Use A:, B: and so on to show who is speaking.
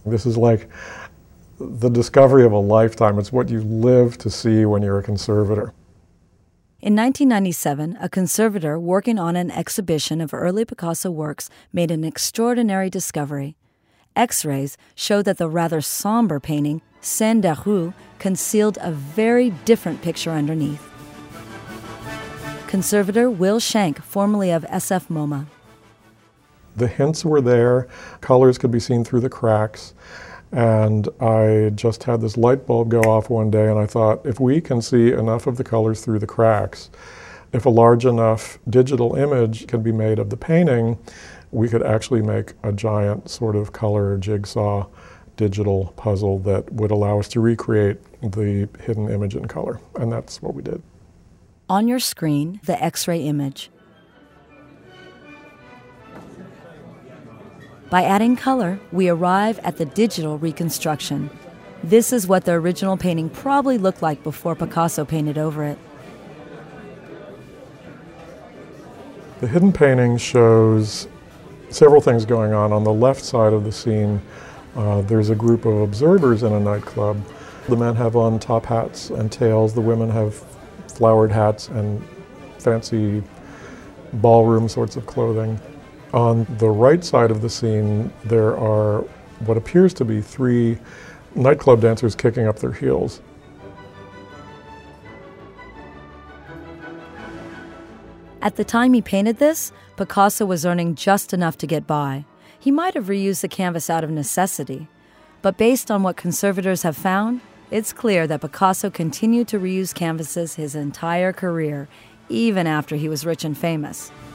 A: This is like the discovery of a lifetime. It's what you live to see when you're a conservator.
B: In 1997, a conservator working on an exhibition of early Picasso works made an extraordinary discovery. X-rays showed that the rather somber painting, Scène des Rues, concealed a very different picture underneath. Conservator Will Schenck, formerly of SF MoMA.
A: The hints were there, colors could be seen through the cracks, and I just had this light bulb go off one day, and I thought, if we can see enough of the colors through the cracks, if a large enough digital image can be made of the painting, we could actually make a giant sort of color jigsaw digital puzzle that would allow us to recreate the hidden image in color, and that's what we did.
B: On your screen, the X-ray image. By adding color, we arrive at the digital reconstruction. This is what the original painting probably looked like before Picasso painted over it.
A: The hidden painting shows several things going on. On the left side of the scene, there's a group of observers in a nightclub. The men have on top hats and tails. The women have flowered hats and fancy ballroom sorts of clothing. On the right side of the scene, there are what appears to be 3 nightclub dancers kicking up their heels.
B: At the time he painted this, Picasso was earning just enough to get by. He might have reused the canvas out of necessity. But based on what conservators have found, it's clear that Picasso continued to reuse canvases his entire career, even after he was rich and famous.